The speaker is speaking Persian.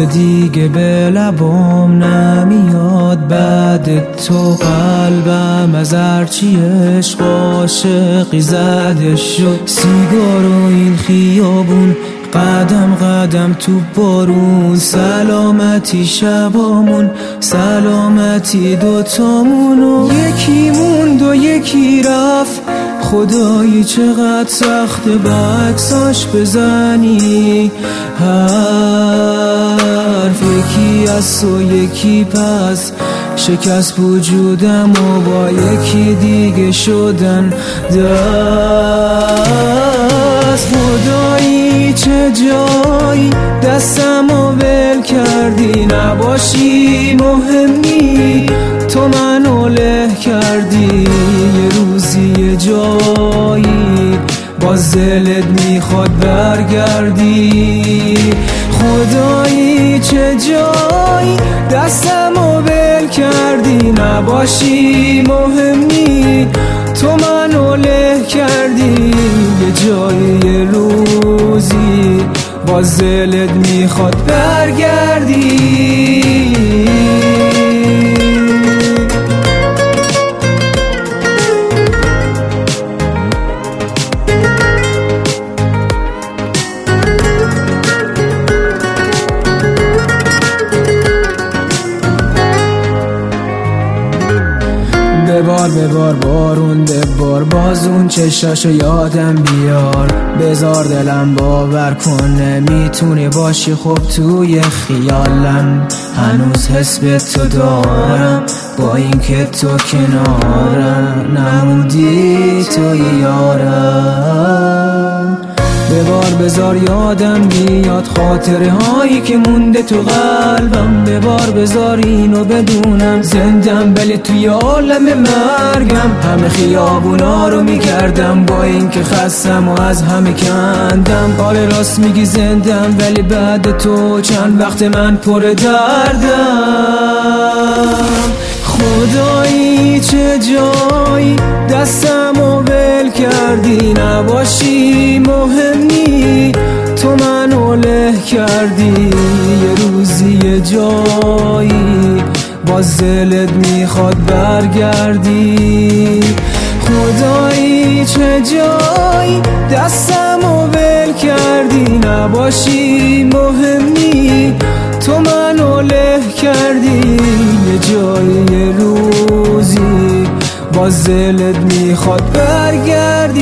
دیگه به لبام نمیاد بعد تو. قلبم از هرچی عشق عاشقی زده شد. سیگار و این خیابون، قدم قدم تو بارون. سلامتی شبامون، سلامتی دوتامون. یکی موند و یکی رفت، خدایی چقدر سخت بکساش بزنی. حرف یکی از تو یکی پس، شکست وجودم و با یکی دیگه شدن دست. خدایی چه جایی دستمو ول کردی، نباشی مهمی تو منو له کردی. یه روزی یه جایی باز دلت میخواد برگردی. خدایی چه جایی دستمو ول کردی، نباشی مهمی تو منو له کردی. یه جایی یه روزی باز دلت میخواد برگردی. ببار بارون ببار، باز اون چشاشو یادم بیار. بذار دلم باور کنه میتونی باشی خوب توی خیالم. هنوز حس به تو دارم با این که تو کنارم، نموندی توی یارم. بذار یادم بیاد خاطره هایی که مونده تو قلبم. بذار اینو بدونم زندم ولی توی عالم مرگم. همه خیابونا رو میگردم با این که خستم و از همه کندم. آره راست میگی زندم ولی بعد تو چند وقت من پر دردم. خدایی چه جایی دستمو ول کردی، نباشی مهمی تو منو له کردی. یه روزی یه جایی باز دلت میخواد برگردی. خدایی چه جایی دستمو ول کردی، نباشی مهمی تو منو له کردی. یه جایی یه روزی باز دلت میخواد برگردی.